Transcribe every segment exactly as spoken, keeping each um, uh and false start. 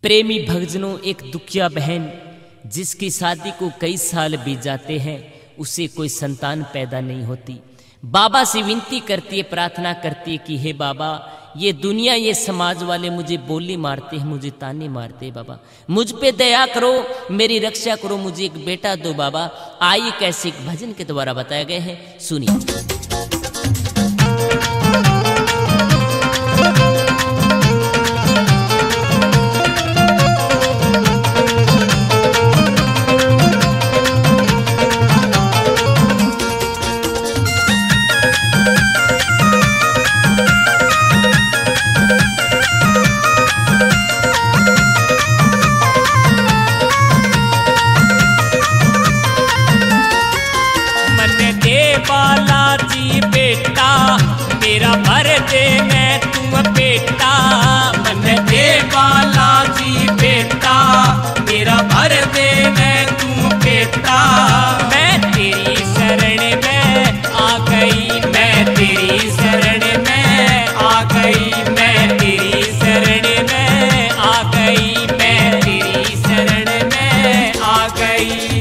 प्रेमी भक्तजनों, एक दुखिया बहन जिसकी शादी को कई साल बीत जाते हैं, उसे कोई संतान पैदा नहीं होती। बाबा से विनती करती है, प्रार्थना करती है कि हे बाबा, ये दुनिया, ये समाज वाले मुझे बोली मारते हैं, मुझे ताने मारते हैं, बाबा मुझ पे दया करो, मेरी रक्षा करो, मुझे एक बेटा दो बाबा। आइए कैसे एक भजन के द्वारा बताए गए हैं, सुनिए। बालाजी बेटा मेरा भर दे, मैं तू बेटा। मन दे बालाजी बेटा मेरा भर दे, मैं तू बेटा। मैं तेरी शरण में आ गई, मैं तेरी शरण में आ गई, मैं तेरी शरण में आ गई, मैं तेरी शरण में आ गई।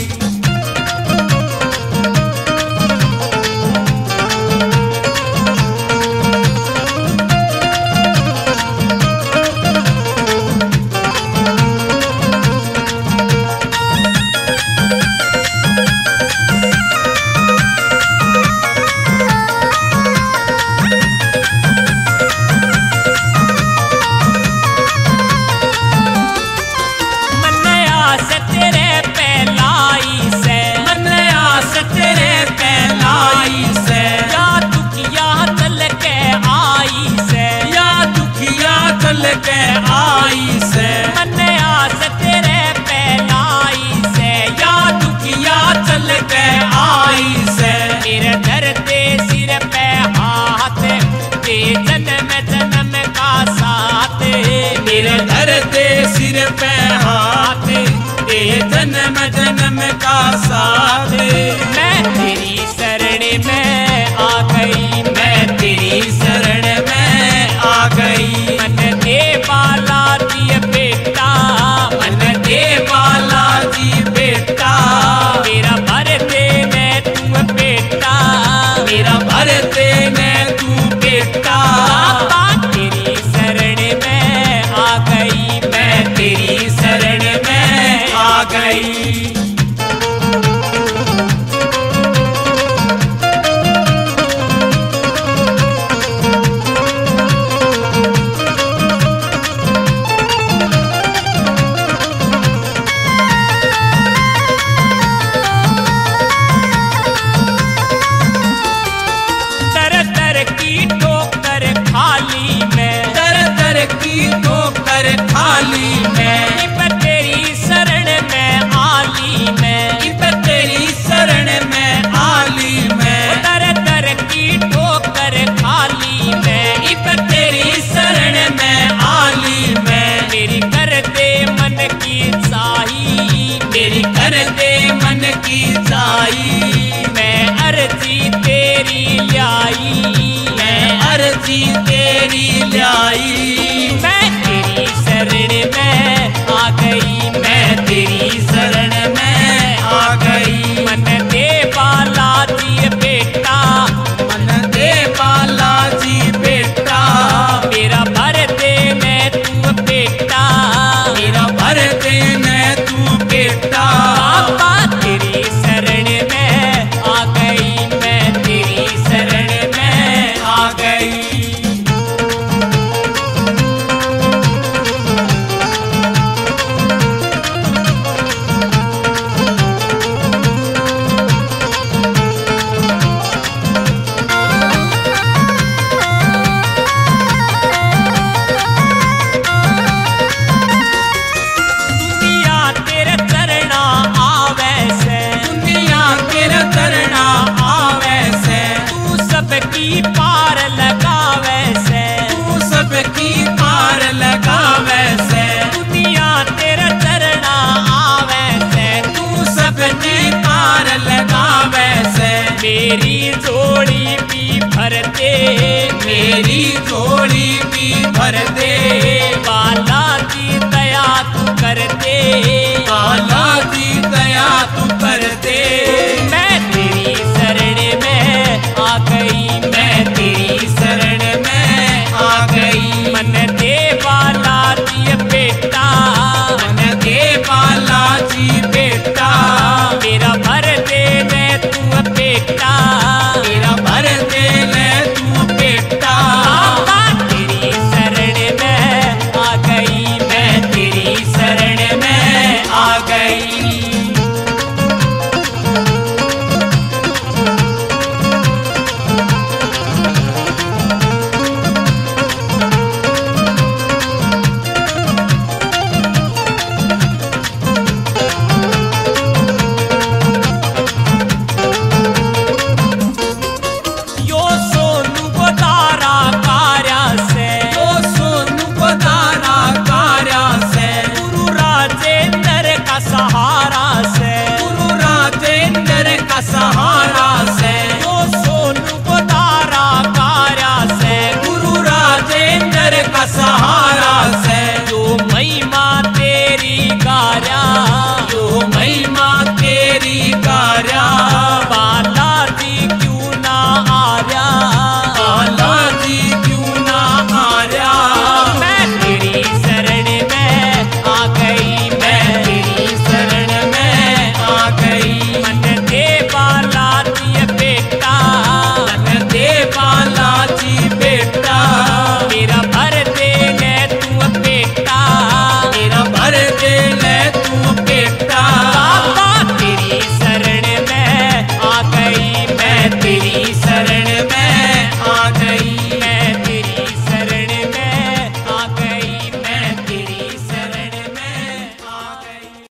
के आई से मन आस तेरे पहलाई से, या दुखिया चल के आई से। मेरे दर दे सिर पे हाथ दे, जन्म जन्म का साथ। मेरे दर दे सिर पे हाथ दे, जन्म जन्म का साथ। मैं तेरी शरण में आ गई, मैं तेरी शरण में आ गई। मन दे बालाजी बेटा, मन दे बालाजी बेटा मेरा भर दे, मैं तू बेटा। मेरा भर दे, मैं तू बेटा। तेरी शरण में आ गई, मैं तेरी शरण में आ गई। थाली में इब तेरी शरण में आली में, इब तेरी शरण में आली में। दर दर की ठोकर खाली में, इब तेरी शरण में आली में। मेरी कर दे मन की चाही, मेरी कर दे मन की चाही। मैं अर्जी तेरी लाई, मैं अर्जी तेरी लाई। मैं तेरी शरण में आ गई, मैं तेरी शरण में आ गई। मन दे बालाजी बेटा, मन दे बालाजी बेटा मेरा भर दे, मैं तू बेटा। मेरा भर दे, मैं तू बेटा। बाबा तेरी शरण में आ गई, मैं तेरी शरण में आ गई। सबकी पार लगावे से, तू सबकी पार लगावे से। दुनिया तेरा चरना आवे से, तू सबकी पार लगावे से। मेरी जोड़ी भी भर दे, मेरी जोड़ी भी भर दे। बालाजी दया तू करते